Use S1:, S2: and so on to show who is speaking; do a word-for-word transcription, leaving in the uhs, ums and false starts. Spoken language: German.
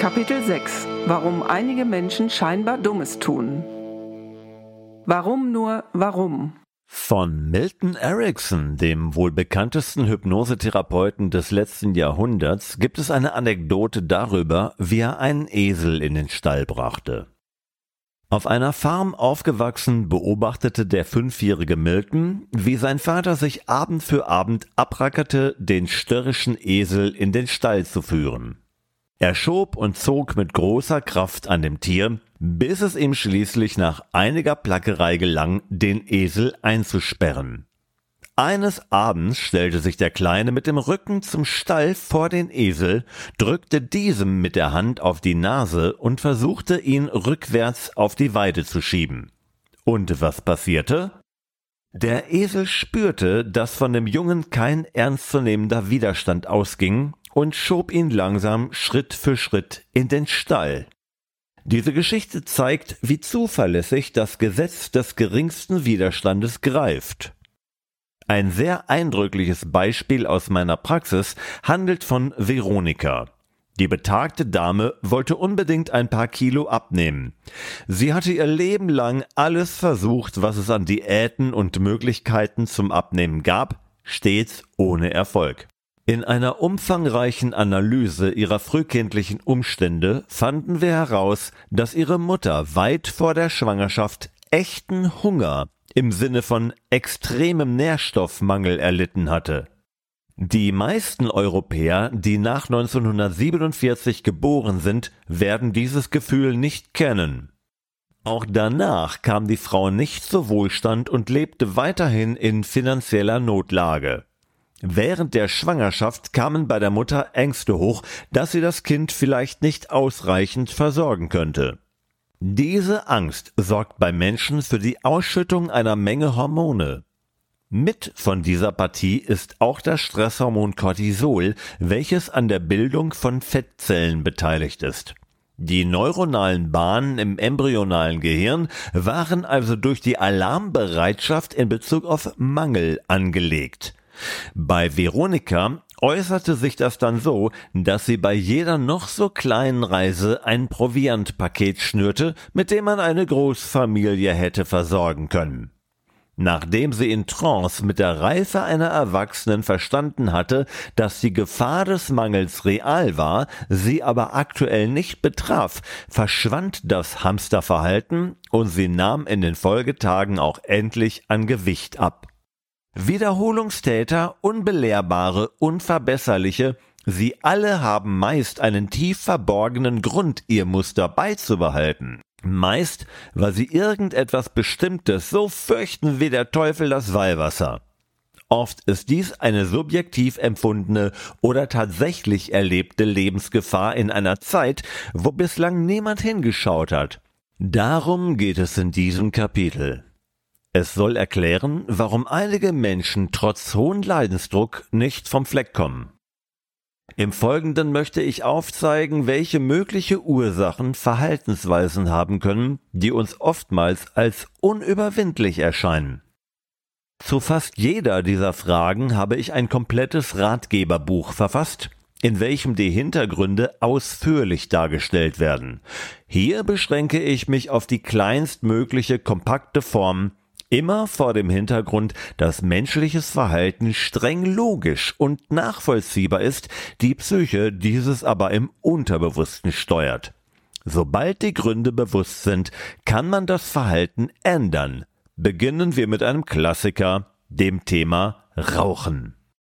S1: Kapitel sechs. Warum einige Menschen scheinbar Dummes tun. Warum nur warum?
S2: Von Milton Erickson, dem wohl bekanntesten Hypnosetherapeuten des letzten Jahrhunderts, gibt es eine Anekdote darüber, wie er einen Esel in den Stall brachte. Auf einer Farm aufgewachsen, beobachtete der fünfjährige Milton, wie sein Vater sich Abend für Abend abrackerte, den störrischen Esel in den Stall zu führen. Er schob und zog mit großer Kraft an dem Tier, bis es ihm schließlich nach einiger Plackerei gelang, den Esel einzusperren. Eines Abends stellte sich der Kleine mit dem Rücken zum Stall vor den Esel, drückte diesem mit der Hand auf die Nase und versuchte, ihn rückwärts auf die Weide zu schieben. Und was passierte? Der Esel spürte, dass von dem Jungen kein ernstzunehmender Widerstand ausging, und schob ihn langsam Schritt für Schritt in den Stall. Diese Geschichte zeigt, wie zuverlässig das Gesetz des geringsten Widerstandes greift. Ein sehr eindrückliches Beispiel aus meiner Praxis handelt von Veronika. Die betagte Dame wollte unbedingt ein paar Kilo abnehmen. Sie hatte ihr Leben lang alles versucht, was es an Diäten und Möglichkeiten zum Abnehmen gab, stets ohne Erfolg. In einer umfangreichen Analyse ihrer frühkindlichen Umstände fanden wir heraus, dass ihre Mutter weit vor der Schwangerschaft echten Hunger im Sinne von extremem Nährstoffmangel erlitten hatte. Die meisten Europäer, die nach neunzehnhundertsiebenundvierzig geboren sind, werden dieses Gefühl nicht kennen. Auch danach kam die Frau nicht zu Wohlstand und lebte weiterhin in finanzieller Notlage. Während der Schwangerschaft kamen bei der Mutter Ängste hoch, dass sie das Kind vielleicht nicht ausreichend versorgen könnte. Diese Angst sorgt bei Menschen für die Ausschüttung einer Menge Hormone. Mit von dieser Partie ist auch das Stresshormon Cortisol, welches an der Bildung von Fettzellen beteiligt ist. Die neuronalen Bahnen im embryonalen Gehirn waren also durch die Alarmbereitschaft in Bezug auf Mangel angelegt. Bei Veronika äußerte sich das dann so, dass sie bei jeder noch so kleinen Reise ein Proviantpaket schnürte, mit dem man eine Großfamilie hätte versorgen können. Nachdem sie in Trance mit der Reife einer Erwachsenen verstanden hatte, dass die Gefahr des Mangels real war, sie aber aktuell nicht betraf, verschwand das Hamsterverhalten und sie nahm in den Folgetagen auch endlich an Gewicht ab. Wiederholungstäter, Unbelehrbare, Unverbesserliche, sie alle haben meist einen tief verborgenen Grund, ihr Muster beizubehalten. Meist, weil sie irgendetwas Bestimmtes so fürchten wie der Teufel das Weihwasser. Oft ist dies eine subjektiv empfundene oder tatsächlich erlebte Lebensgefahr in einer Zeit, wo bislang niemand hingeschaut hat. Darum geht es in diesem Kapitel. Es soll erklären, warum einige Menschen trotz hohem Leidensdruck nicht vom Fleck kommen. Im Folgenden möchte ich aufzeigen, welche mögliche Ursachen Verhaltensweisen haben können, die uns oftmals als unüberwindlich erscheinen. Zu fast jeder dieser Fragen habe ich ein komplettes Ratgeberbuch verfasst, in welchem die Hintergründe ausführlich dargestellt werden. Hier beschränke ich mich auf die kleinstmögliche kompakte Form, immer vor dem Hintergrund, dass menschliches Verhalten streng logisch und nachvollziehbar ist, die Psyche dieses aber im Unterbewussten steuert. Sobald die Gründe bewusst sind, kann man das Verhalten ändern. Beginnen wir mit einem Klassiker, dem Thema Rauchen.